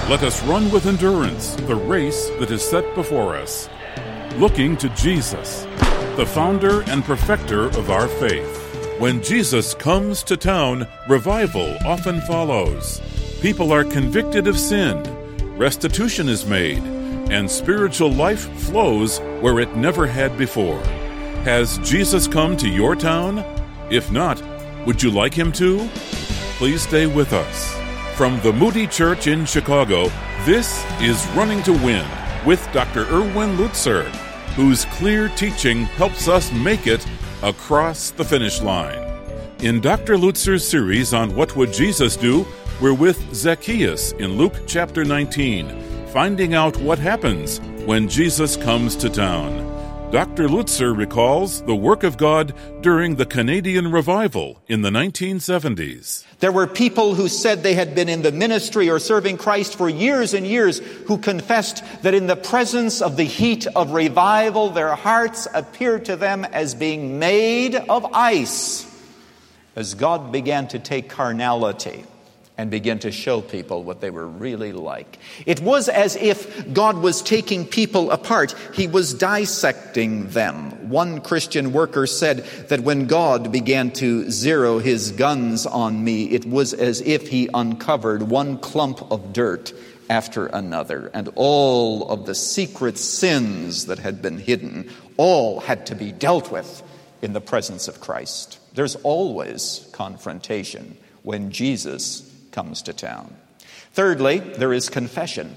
Let us run with endurance the race that is set before us, looking to Jesus, the founder and perfecter of our faith. When Jesus comes to town, revival often follows. People are convicted of sin, restitution is made, and spiritual life flows where it never had before. Has Jesus come to your town? If not, would you like him to? Please stay with us. From the Moody Church in Chicago, this is Running to Win with Dr. Erwin Lutzer, whose clear teaching helps us make it across the finish line. In Dr. Lutzer's series on What Would Jesus Do?, we're with Zacchaeus in Luke chapter 19, finding out what happens when Jesus comes to town. Dr. Lutzer recalls the work of God during the Canadian revival in the 1970s. There were people who said they had been in the ministry or serving Christ for years and years who confessed that in the presence of the heat of revival, their hearts appeared to them as being made of ice as God began to take carnality and begin to show people what they were really like. It was as if God was taking people apart. He was dissecting them. One Christian worker said that when God began to zero his guns on me, it was as if he uncovered one clump of dirt after another, and all of the secret sins that had been hidden, all had to be dealt with in the presence of Christ. There's always confrontation when Jesus comes to town. Thirdly, there is confession.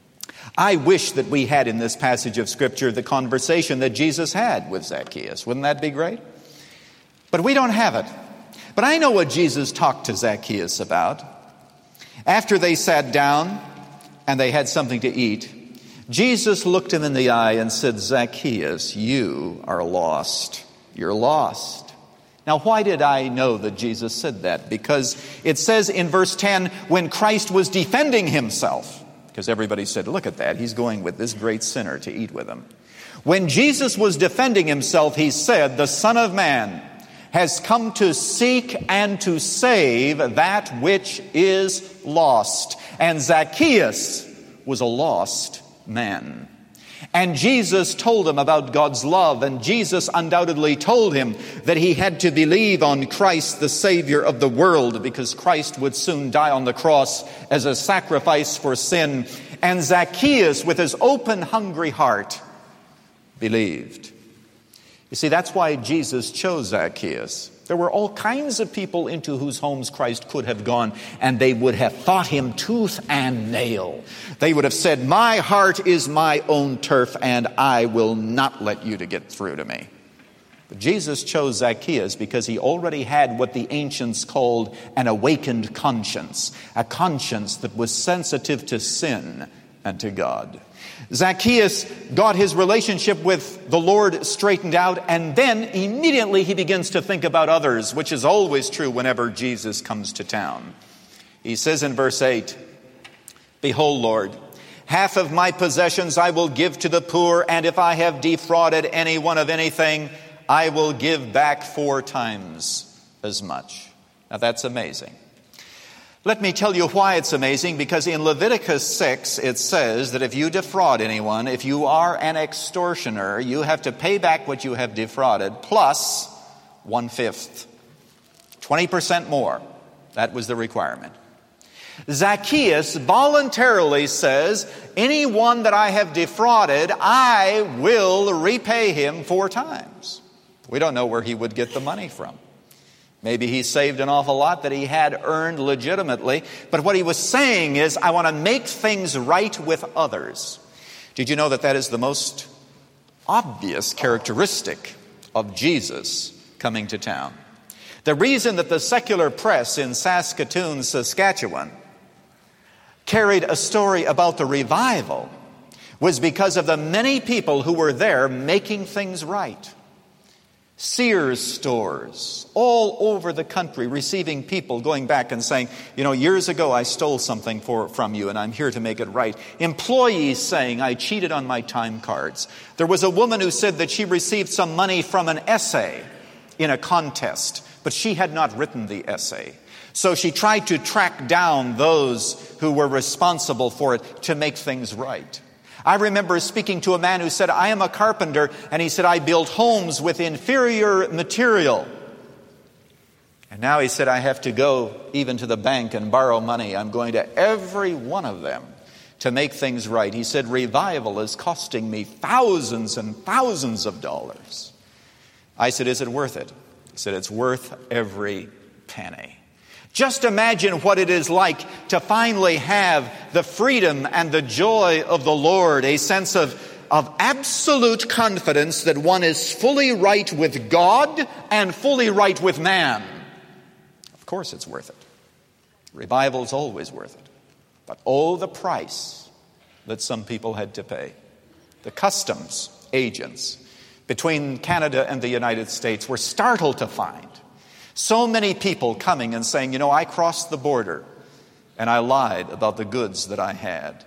I wish that we had in this passage of Scripture the conversation that Jesus had with Zacchaeus. Wouldn't that be great? But we don't have it. But I know what Jesus talked to Zacchaeus about. After they sat down and they had something to eat, Jesus looked him in the eye and said, "Zacchaeus, you are lost. You're lost." Now, why did I know that Jesus said that? Because it says in verse 10, when Christ was defending himself, because everybody said, look at that, he's going with this great sinner to eat with him. When Jesus was defending himself, he said, the Son of Man has come to seek and to save that which is lost. And Zacchaeus was a lost man. And Jesus told him about God's love, and Jesus undoubtedly told him that he had to believe on Christ, the Savior of the world, because Christ would soon die on the cross as a sacrifice for sin. And Zacchaeus, with his open, hungry heart, believed. You see, that's why Jesus chose Zacchaeus. There were all kinds of people into whose homes Christ could have gone, and they would have fought him tooth and nail. They would have said, my heart is my own turf, and I will not let you to get through to me. But Jesus chose Zacchaeus because he already had what the ancients called an awakened conscience, a conscience that was sensitive to sin and to God. Zacchaeus got his relationship with the Lord straightened out, and then immediately he begins to think about others, which is always true whenever Jesus comes to town. He says in verse 8, behold, Lord, half of my possessions I will give to the poor, and if I have defrauded anyone of anything, I will give back 4 times as much. Now that's amazing. Let me tell you why it's amazing, because in Leviticus 6, it says that if you defraud anyone, if you are an extortioner, you have to pay back what you have defrauded plus 1/5, 20% more. That was the requirement. Zacchaeus voluntarily says, anyone that I have defrauded, I will repay him 4 times. We don't know where he would get the money from. Maybe he saved an awful lot that he had earned legitimately. But what he was saying is, I want to make things right with others. Did you know that that is the most obvious characteristic of Jesus coming to town? The reason that the secular press in Saskatoon, Saskatchewan, carried a story about the revival was because of the many people who were there making things right. Sears stores all over the country receiving people going back and saying, years ago I stole something from you and I'm here to make it right. Employees saying, I cheated on my time cards. There was a woman who said that she received some money from an essay in a contest, but she had not written the essay. So she tried to track down those who were responsible for it to make things right. I remember speaking to a man who said, I am a carpenter, and he said, I build homes with inferior material. And now he said, I have to go even to the bank and borrow money. I'm going to every one of them to make things right. He said, revival is costing me thousands and thousands of dollars. I said, is it worth it? He said, it's worth every penny. Just imagine what it is like to finally have the freedom and the joy of the Lord, a sense of absolute confidence that one is fully right with God and fully right with man. Of course it's worth it. Revival is always worth it. But oh, the price that some people had to pay. The customs agents between Canada and the United States were startled to find so many people coming and saying, I crossed the border and I lied about the goods that I had.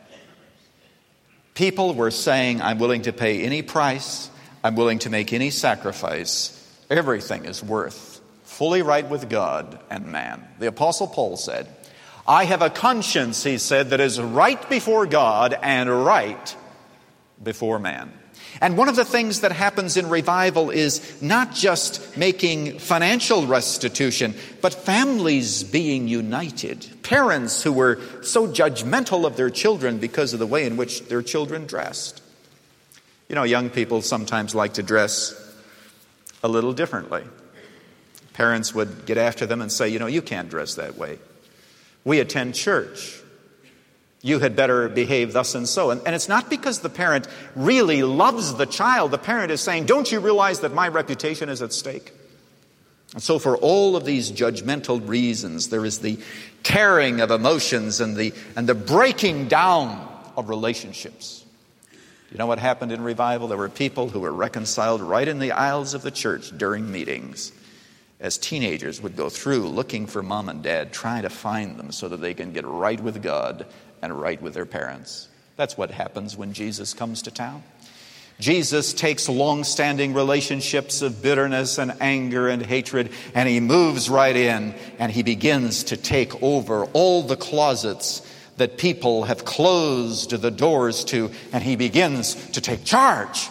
People were saying, I'm willing to pay any price. I'm willing to make any sacrifice. Everything is worth fully right with God and man. The Apostle Paul said, I have a conscience, he said, that is right before God and right before man. And one of the things that happens in revival is not just making financial restitution, but families being united. Parents who were so judgmental of their children because of the way in which their children dressed. Young people sometimes like to dress a little differently. Parents would get after them and say, you can't dress that way. We attend church. You had better behave thus and so. And it's not because the parent really loves the child. The parent is saying, don't you realize that my reputation is at stake? And so for all of these judgmental reasons, there is the tearing of emotions and the breaking down of relationships. You know what happened in revival? There were people who were reconciled right in the aisles of the church during meetings, as teenagers would go through looking for mom and dad, trying to find them so that they can get right with God and right with their parents. That's what happens when Jesus comes to town. Jesus takes long-standing relationships of bitterness and anger and hatred, and he moves right in, and he begins to take over all the closets that people have closed the doors to, and he begins to take charge.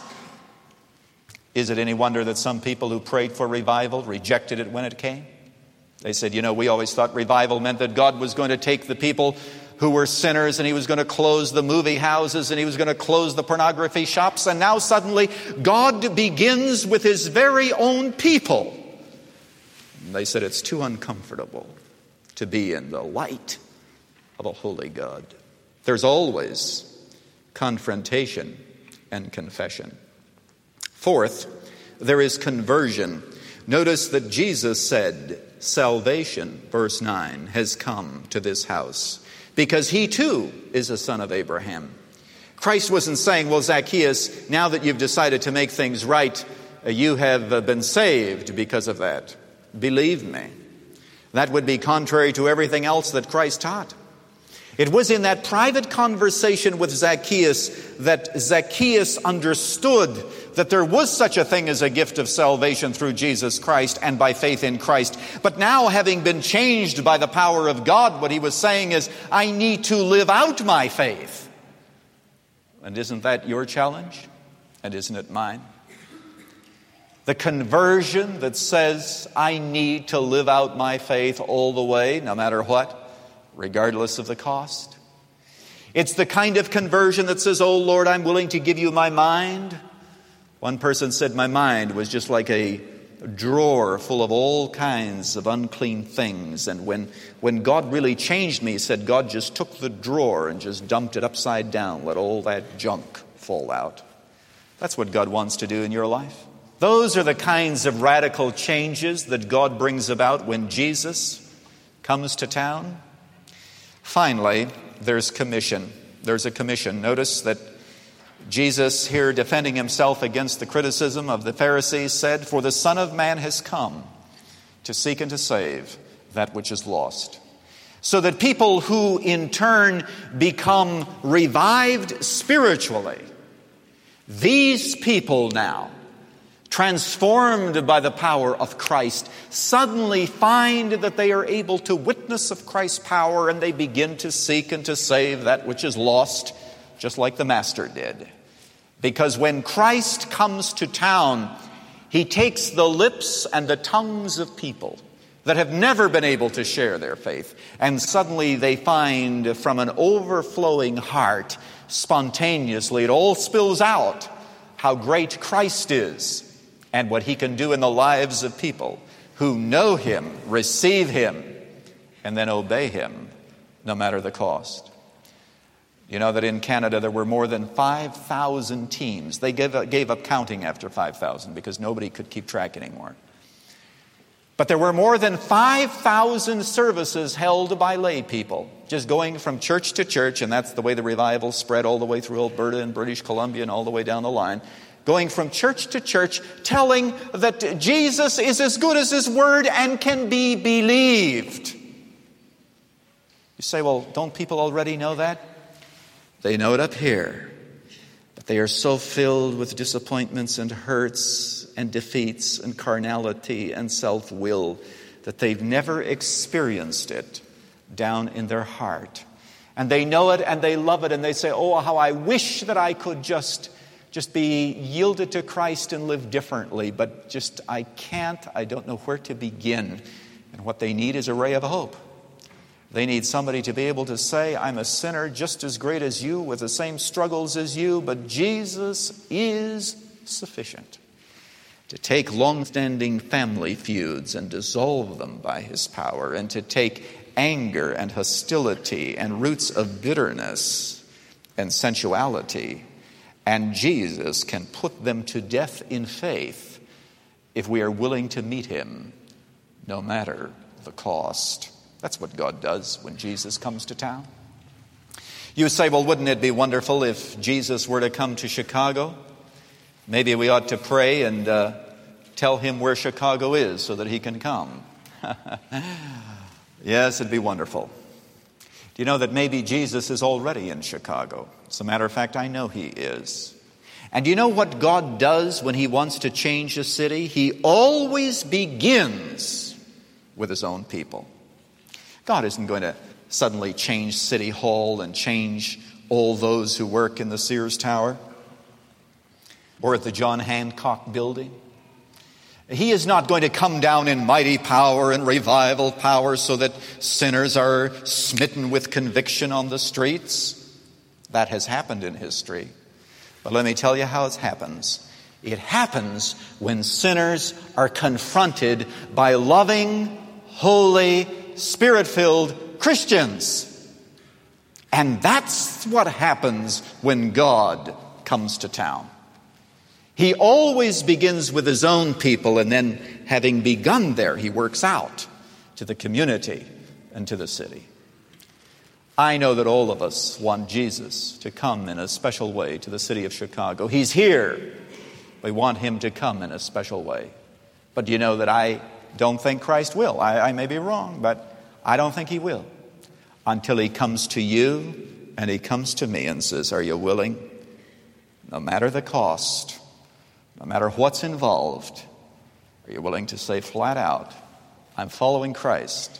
Is it any wonder that some people who prayed for revival rejected it when it came? They said, we always thought revival meant that God was going to take the people who were sinners and he was going to close the movie houses and he was going to close the pornography shops. And now suddenly God begins with his very own people. And they said it's too uncomfortable to be in the light of a holy God. There's always confrontation and confession. Fourth, there is conversion. Notice that Jesus said, salvation, verse 9, has come to this house, because he too is a son of Abraham. Christ wasn't saying, well, Zacchaeus, now that you've decided to make things right, you have been saved because of that. Believe me. That would be contrary to everything else that Christ taught. It was in that private conversation with Zacchaeus that Zacchaeus understood that there was such a thing as a gift of salvation through Jesus Christ and by faith in Christ. But now, having been changed by the power of God, what he was saying is, I need to live out my faith. And isn't that your challenge? And isn't it mine? The conversion that says, I need to live out my faith all the way, no matter what, regardless of the cost. It's the kind of conversion that says, oh Lord, I'm willing to give you my mind. One person said my mind was just like a drawer full of all kinds of unclean things. And when God really changed me, he said God just took the drawer and just dumped it upside down, let all that junk fall out. That's what God wants to do in your life. Those are the kinds of radical changes that God brings about when Jesus comes to town. Finally, there's commission. There's a commission. Notice that Jesus, here defending himself against the criticism of the Pharisees, said, for the Son of Man has come to seek and to save that which is lost. So that people who in turn become revived spiritually, these people now transformed by the power of Christ, suddenly find that they are able to witness of Christ's power, and they begin to seek and to save that which is lost, just like the Master did. Because when Christ comes to town, he takes the lips and the tongues of people that have never been able to share their faith, and suddenly they find from an overflowing heart, spontaneously, it all spills out how great Christ is and what he can do in the lives of people who know him, receive him, and then obey him, no matter the cost. You know that in Canada there were more than 5,000 teams. They gave up counting after 5,000 because nobody could keep track anymore. But there were more than 5,000 services held by lay people, just going from church to church, and that's the way the revival spread all the way through Alberta and British Columbia and all the way down the line. Going from church to church, telling that Jesus is as good as his word and can be believed. You say, well, don't people already know that? They know it up here. But they are so filled with disappointments and hurts and defeats and carnality and self-will that they've never experienced it down in their heart. And they know it and they love it, and they say, oh, how I wish that I could just be yielded to Christ and live differently, but I can't. I don't know where to begin. And what they need is a ray of hope. They need somebody to be able to say, I'm a sinner just as great as you, with the same struggles as you, but Jesus is sufficient to take long-standing family feuds and dissolve them by his power, and to take anger and hostility and roots of bitterness and sensuality, and Jesus can put them to death in faith if we are willing to meet him, no matter the cost. That's what God does when Jesus comes to town. You say, well, wouldn't it be wonderful if Jesus were to come to Chicago? Maybe we ought to pray and tell him where Chicago is so that he can come. Yes, it'd be wonderful. Do you know that maybe Jesus is already in Chicago? As a matter of fact, I know he is. And do you know what God does when he wants to change a city? He always begins with his own people. God isn't going to suddenly change City Hall and change all those who work in the Sears Tower or at the John Hancock Building. He is not going to come down in mighty power and revival power so that sinners are smitten with conviction on the streets. That has happened in history. But let me tell you how it happens. It happens when sinners are confronted by loving, holy, Spirit-filled Christians. And that's what happens when God comes to town. He always begins with his own people, and then, having begun there, he works out to the community and to the city. I know that all of us want Jesus to come in a special way to the city of Chicago. He's here. We want him to come in a special way. But do you know that I don't think Christ will? I may be wrong, but I don't think he will. Until he comes to you and he comes to me and says, are you willing? No matter the cost, no matter what's involved, are you willing to say flat out, I'm following Christ,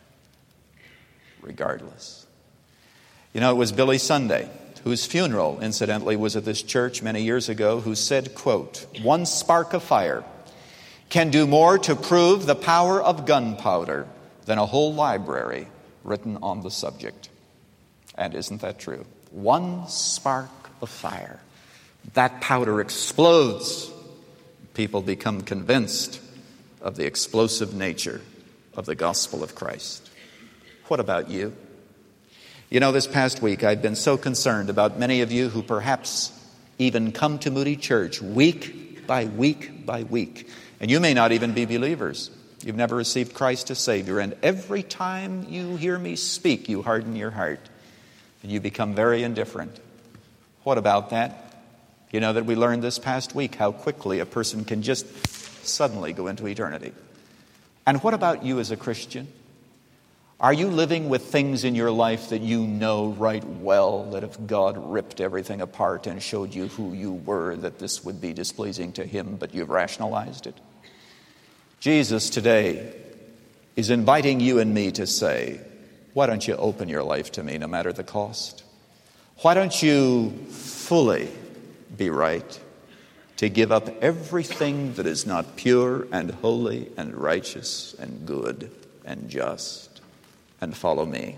regardless? You know, it was Billy Sunday, whose funeral, incidentally, was at this church many years ago, who said, quote, one spark of fire can do more to prove the power of gunpowder than a whole library written on the subject. And isn't that true? One spark of fire. That powder explodes. People become convinced of the explosive nature of the gospel of Christ. What about you? You know, this past week I've been so concerned about many of you who perhaps even come to Moody Church week by week by week. And you may not even be believers. You've never received Christ as Savior. And every time you hear me speak, you harden your heart. And you become very indifferent. What about that? You know that we learned this past week how quickly a person can just suddenly go into eternity. And what about you as a Christian? Are you living with things in your life that you know right well that if God ripped everything apart and showed you who you were, that this would be displeasing to Him, but you've rationalized it? Jesus today is inviting you and me to say, why don't you open your life to me no matter the cost? Why don't you fully be right to give up everything that is not pure and holy and righteous and good and just and follow me?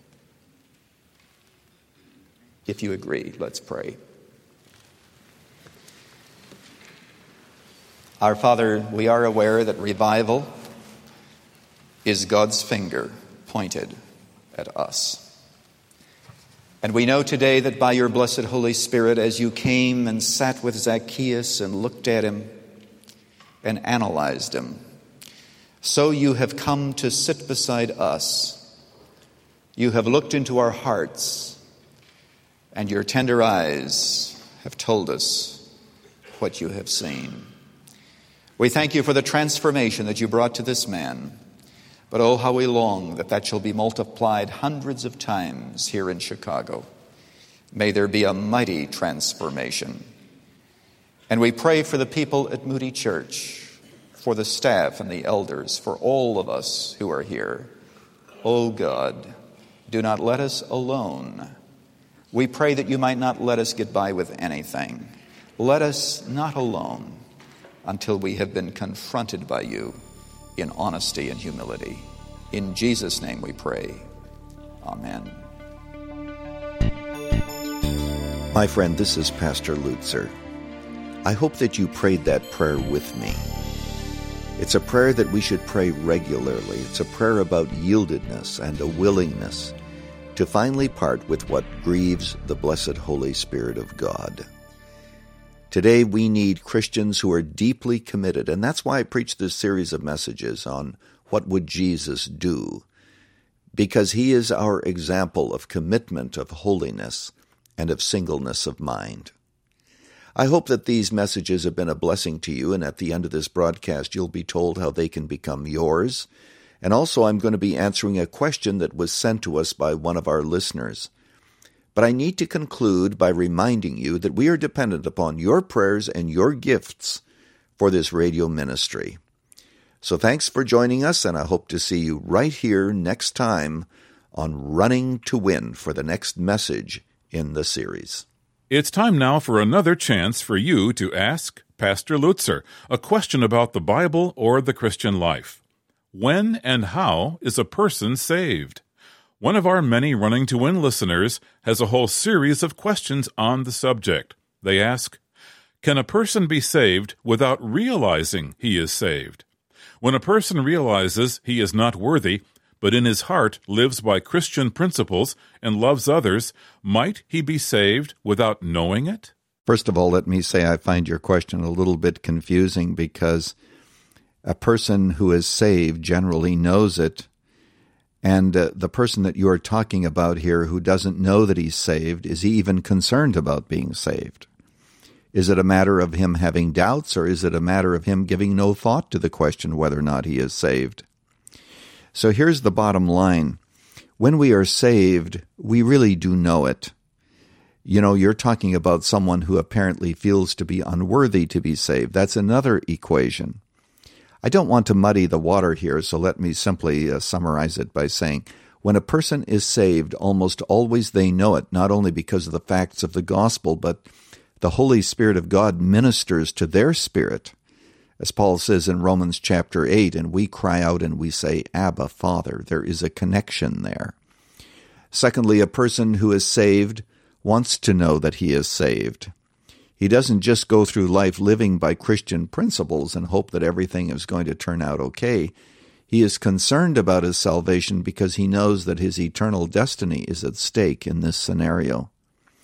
If you agree, let's pray. Our Father, we are aware that revival is God's finger pointed at us. And we know today that by your blessed Holy Spirit, as you came and sat with Zacchaeus and looked at him and analyzed him, so you have come to sit beside us. You have looked into our hearts, and your tender eyes have told us what you have seen. We thank you for the transformation that you brought to this man. But oh, how we long that that shall be multiplied hundreds of times here in Chicago. May there be a mighty transformation. And we pray for the people at Moody Church, for the staff and the elders, for all of us who are here. Oh God, do not let us alone. We pray that you might not let us get by with anything. Let us not alone until we have been confronted by you in honesty and humility. In Jesus' name we pray. Amen. My friend, this is Pastor Lutzer. I hope that you prayed that prayer with me. It's a prayer that we should pray regularly. It's a prayer about yieldedness and a willingness to finally part with what grieves the blessed Holy Spirit of God. Today we need Christians who are deeply committed, and that's why I preach this series of messages on what would Jesus do, because he is our example of commitment, of holiness, and of singleness of mind. I hope that these messages have been a blessing to you, and at the end of this broadcast you'll be told how they can become yours. And also I'm going to be answering a question that was sent to us by one of our listeners. But I need to conclude by reminding you that we are dependent upon your prayers and your gifts for this radio ministry. So thanks for joining us, and I hope to see you right here next time on Running to Win for the next message in the series. It's time now for another chance for you to ask Pastor Lutzer a question about the Bible or the Christian life. When and how is a person saved? One of our many Running to Win listeners has a whole series of questions on the subject. They ask, can a person be saved without realizing he is saved? When a person realizes he is not worthy, but in his heart lives by Christian principles and loves others, might he be saved without knowing it? First of all, let me say I find your question a little bit confusing because a person who is saved generally knows it. And the person that you are talking about here who doesn't know that he's saved, is he even concerned about being saved? Is it a matter of him having doubts, or is it a matter of him giving no thought to the question whether or not he is saved? So here's the bottom line. When we are saved, we really do know it. You know, you're talking about someone who apparently feels to be unworthy to be saved. That's another equation. I don't want to muddy the water here, so let me simply summarize it by saying, when a person is saved, almost always they know it, not only because of the facts of the gospel, but the Holy Spirit of God ministers to their spirit. As Paul says in Romans chapter 8, and we cry out and we say, Abba, Father. There is a connection there. Secondly, a person who is saved wants to know that he is saved. He doesn't just go through life living by Christian principles and hope that everything is going to turn out okay. He is concerned about his salvation because he knows that his eternal destiny is at stake in this scenario.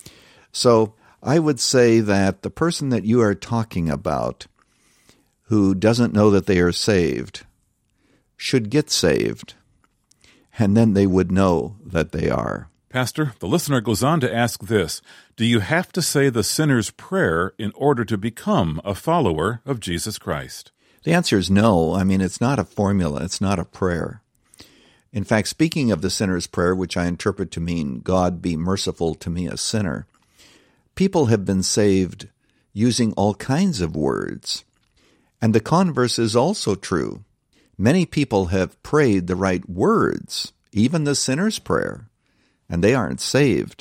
So I would say that the person that you are talking about who doesn't know that they are saved should get saved, and then they would know that they are. Pastor, the listener goes on to ask this, do you have to say the sinner's prayer in order to become a follower of Jesus Christ? The answer is no. I mean, it's not a formula. It's not a prayer. In fact, speaking of the sinner's prayer, which I interpret to mean, God be merciful to me, a sinner, people have been saved using all kinds of words. And the converse is also true. Many people have prayed the right words, even the sinner's prayer, and they aren't saved.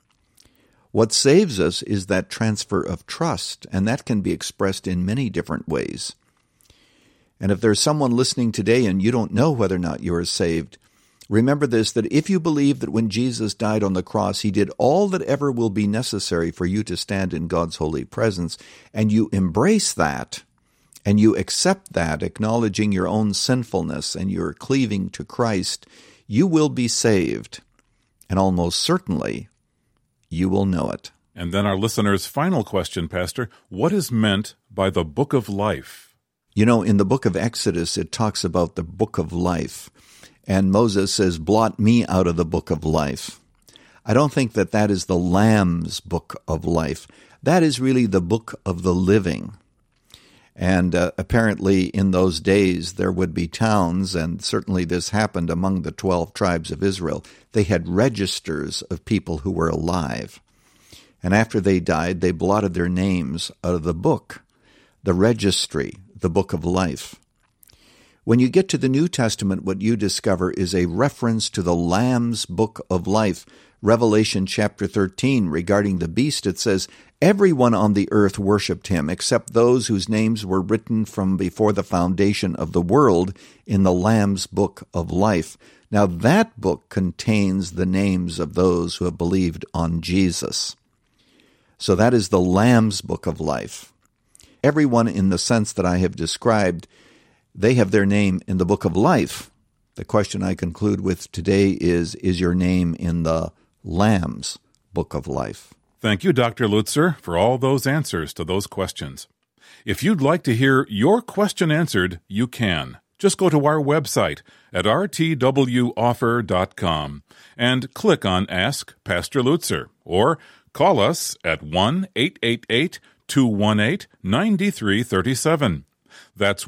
What saves us is that transfer of trust, and that can be expressed in many different ways. And if there's someone listening today and you don't know whether or not you are saved, remember this, that if you believe that when Jesus died on the cross, he did all that ever will be necessary for you to stand in God's holy presence, and you embrace that, and you accept that, acknowledging your own sinfulness and your cleaving to Christ, you will be saved. And almost certainly, you will know it. And then our listener's final question, Pastor, what is meant by the Book of Life? You know, in the book of Exodus, it talks about the Book of Life. And Moses says, blot me out of the Book of Life. I don't think that that is the Lamb's Book of Life. That is really the Book of the Living. And apparently in those days there would be towns, and certainly this happened among the 12 tribes of Israel. They had registers of people who were alive. And after they died, they blotted their names out of the book, the registry, the Book of Life. When you get to the New Testament, what you discover is a reference to the Lamb's Book of Life. Revelation chapter 13, regarding the beast, it says, everyone on the earth worshipped him, except those whose names were written from before the foundation of the world in the Lamb's Book of Life. Now that book contains the names of those who have believed on Jesus. So that is the Lamb's Book of Life. Everyone in the sense that I have described, they have their name in the Book of Life. The question I conclude with today is your name in the Lamb's Book of Life? Thank you, Dr. Lutzer, for all those answers to those questions. If you'd like to hear your question answered, you can. Just go to our website at rtwoffer.com and click on Ask Pastor Lutzer, or call us at 1-888-218-9337. That's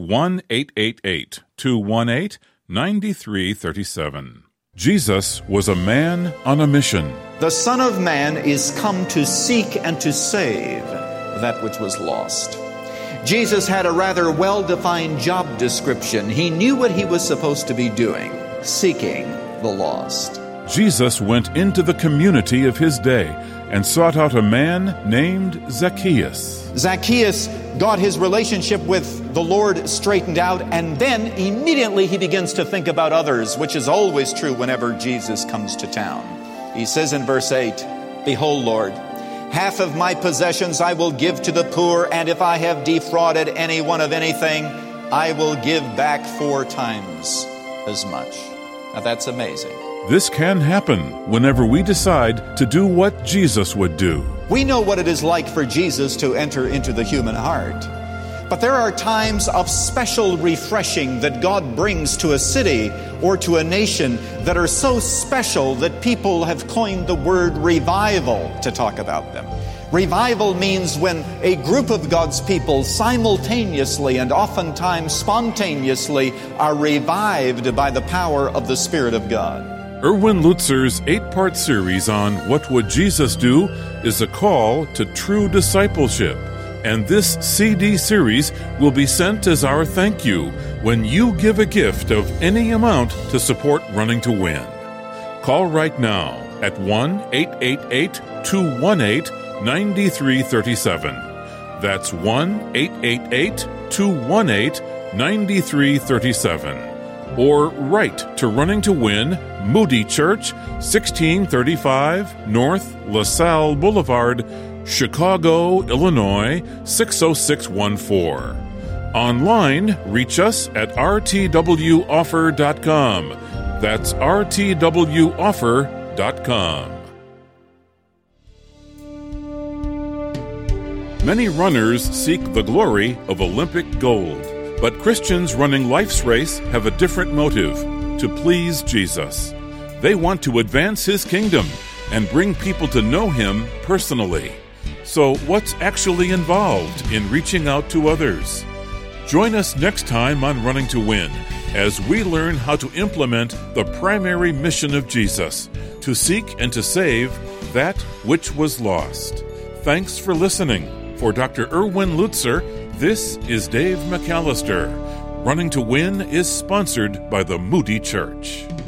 1-888-218-9337. Jesus was a man on a mission. The Son of Man is come to seek and to save that which was lost. Jesus had a rather well-defined job description. He knew what he was supposed to be doing, seeking the lost. Jesus went into the community of his day and sought out a man named Zacchaeus. Zacchaeus got his relationship with the Lord straightened out, and then immediately he begins to think about others, which is always true whenever Jesus comes to town. He says in verse 8, Behold, Lord, half of my possessions I will give to the poor, and if I have defrauded anyone of anything, I will give back 4 times as much. Now that's amazing. This can happen whenever we decide to do what Jesus would do. We know what it is like for Jesus to enter into the human heart. But there are times of special refreshing that God brings to a city or to a nation that are so special that people have coined the word revival to talk about them. Revival means when a group of God's people simultaneously and oftentimes spontaneously are revived by the power of the Spirit of God. Erwin Lutzer's 8-part series on What Would Jesus Do is a call to true discipleship. And this CD series will be sent as our thank you when you give a gift of any amount to support Running to Win. Call right now at 1-888-218-9337. That's 1-888-218-9337. Or write to Running to Win, Moody Church, 1635 North LaSalle Boulevard, Chicago, Illinois, 60614. Online, reach us at rtwoffer.com. That's rtwoffer.com. Many runners seek the glory of Olympic gold. But Christians running life's race have a different motive: to please Jesus. They want to advance His kingdom and bring people to know Him personally. So what's actually involved in reaching out to others? Join us next time on Running to Win as we learn how to implement the primary mission of Jesus, to seek and to save that which was lost. Thanks for listening. For Dr. Erwin Lutzer, this is Dave McAllister. Running to Win is sponsored by the Moody Church.